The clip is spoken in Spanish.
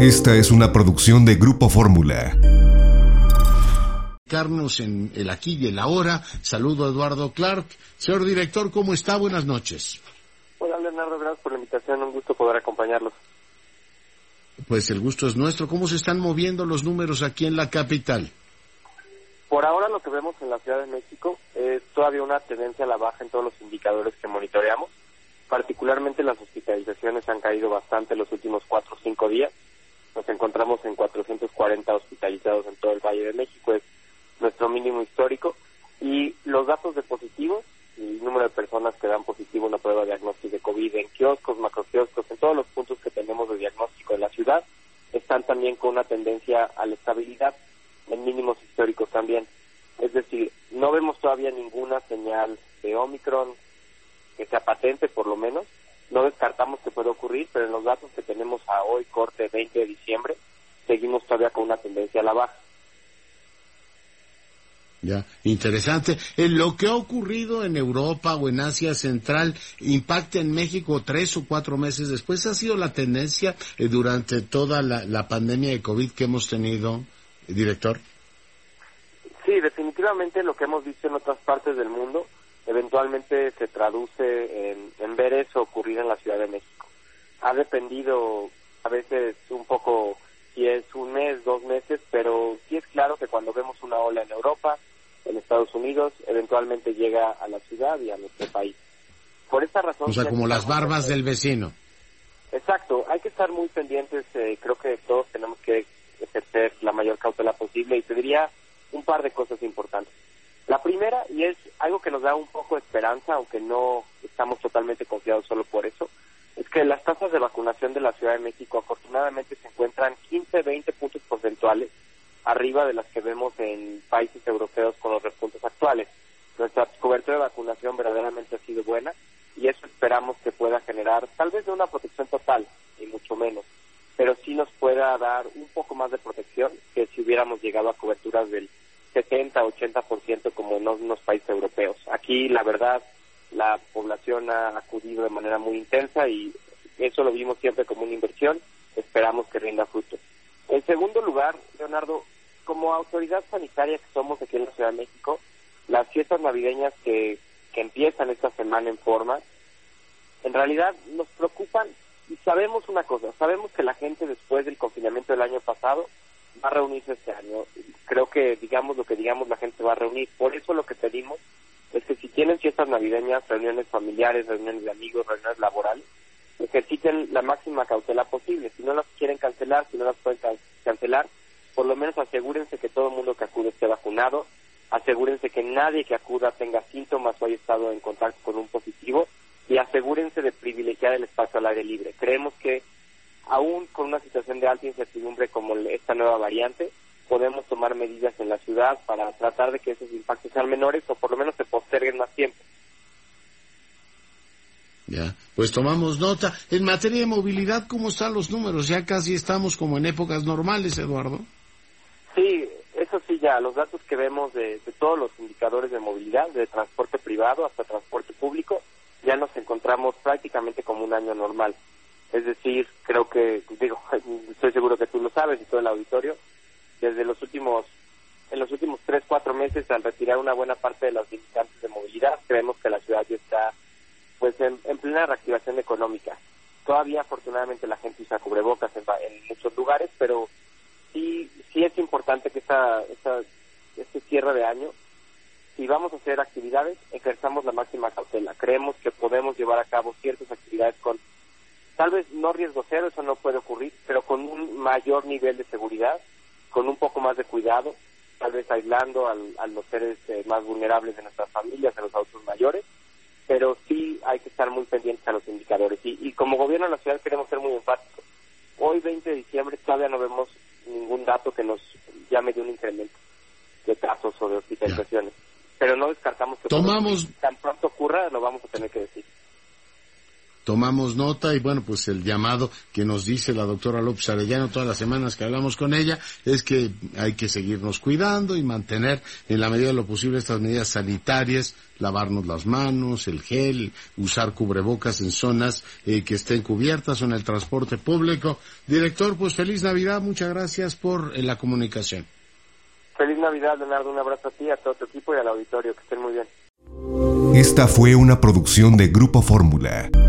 Esta es una producción de Grupo Fórmula. En el aquí y el ahora. Saludo a Eduardo Clark. Señor director, ¿cómo está? Buenas noches. Hola, Leonardo, gracias por la invitación. Un gusto poder acompañarlos. Pues el gusto es nuestro. ¿Cómo se están moviendo los números aquí en la capital? Por ahora lo que vemos en la Ciudad de México es todavía una tendencia a la baja en todos los indicadores que monitoreamos. Particularmente las hospitalizaciones han caído bastante los últimos 4 o 5 días. Nos encontramos en 440 hospitalizados en todo el Valle de México. Es nuestro mínimo histórico, y los datos de positivos, el número de personas que dan positivo una prueba diagnóstica de COVID en kioscos, macrokioscos, en todos los puntos que tenemos de diagnóstico en la ciudad, están también con una tendencia a la estabilidad en mínimos históricos también. Es decir, no vemos todavía ninguna señal de Omicron que sea patente, por lo menos. No descartamos que pueda ocurrir, pero en los datos que tenemos a hoy, corte 20 de diciembre, seguimos todavía con una tendencia a la baja. Ya, interesante. Lo que ha ocurrido en Europa o en Asia Central impacta en México 3 o 4 meses después. ¿Ha sido la tendencia durante toda la pandemia de COVID que hemos tenido, director? Sí, definitivamente lo que hemos visto en otras partes del mundo eventualmente se traduce en ver eso ocurrir en la Ciudad de México. Ha dependido a veces un poco si es un mes, 2 meses, pero sí es claro que cuando vemos una ola en Europa, en Estados Unidos, eventualmente llega a la ciudad y a nuestro país. Por esa razón... O sea, como las barbas del vecino. Exacto, hay que estar muy pendientes. Creo que todos tenemos que ejercer la mayor cautela posible, y te diría un par de cosas importantes. La primera, y es algo que nos da un poco de esperanza, aunque no estamos totalmente confiados solo por eso, es que las tasas de vacunación de la Ciudad de México afortunadamente se encuentran 15-20 puntos porcentuales arriba de las que vemos en países europeos con los repuntos actuales. Nuestra cobertura de vacunación verdaderamente ha sido buena, y eso esperamos que pueda generar, tal vez no una protección total, ni mucho menos, pero sí nos pueda dar un poco más de protección que si hubiéramos llegado a coberturas del 70-80% como en unos países europeos. Aquí, la verdad, la población ha acudido de manera muy intensa, y eso lo vimos siempre como una inversión. Esperamos que rinda fruto. En segundo lugar, Leonardo, como autoridad sanitaria que somos aquí en la Ciudad de México, las fiestas navideñas que empiezan esta semana en forma, en realidad nos preocupan, y sabemos una cosa, sabemos que la gente después del confinamiento del año pasado va a reunirse este año. Creo que digamos lo que digamos, la gente va a reunir. Por eso lo que pedimos es que si tienen fiestas navideñas, reuniones familiares, reuniones de amigos, reuniones laborales, ejerciten la máxima cautela posible. Si no las quieren cancelar, si no las pueden cancelar, por lo menos asegúrense que todo el mundo que acude esté vacunado, asegúrense que nadie que acuda tenga síntomas o haya estado en contacto con un positivo, y asegúrense de privilegiar el espacio al aire libre. Creemos que aún con una situación de alta incertidumbre como esta nueva variante, podemos tomar medidas en la ciudad para tratar de que esos impactos sean menores, o por lo menos se posterguen más tiempo. Ya, pues tomamos nota. En materia de movilidad, ¿cómo están los números? Ya casi estamos como en épocas normales, Eduardo. Sí, eso sí, ya los datos que vemos de todos los indicadores de movilidad, de transporte privado hasta transporte público, ya nos encontramos prácticamente como un año normal. Es decir, creo que, estoy seguro que tú lo sabes y todo el auditorio, en los últimos 3-4 meses, al retirar una buena parte de los limitantes de movilidad, creemos que la ciudad ya está pues en plena reactivación económica. Todavía afortunadamente la gente usa cubrebocas en muchos lugares, pero sí es importante que este cierre de año, si vamos a hacer actividades, ejerzamos la máxima cautela. Creemos que podemos llevar a cabo ciertas actividades con, tal vez no riesgo cero, eso no puede ocurrir, pero con un mayor nivel de seguridad, con un poco más de cuidado, tal vez aislando a los seres más vulnerables de nuestras familias, a los adultos mayores, pero sí hay que estar muy pendientes a los indicadores. Y como gobierno de la ciudad queremos ser muy enfáticos. Hoy, 20 de diciembre, todavía no vemos ningún dato que nos llame de un incremento de casos o de hospitalizaciones. Pero no descartamos que tan pronto ocurra, lo vamos a tener que decir. tomamos nota y bueno, pues el llamado que nos dice la doctora López Arellano todas las semanas que hablamos con ella es que hay que seguirnos cuidando y mantener en la medida de lo posible estas medidas sanitarias, lavarnos las manos, el gel, usar cubrebocas en zonas que estén cubiertas o en el transporte público. Director, pues feliz Navidad, muchas gracias por la comunicación. Feliz Navidad, Leonardo, un abrazo a ti, a todo tu equipo y al auditorio, que estén muy bien. Esta fue una producción de Grupo Fórmula.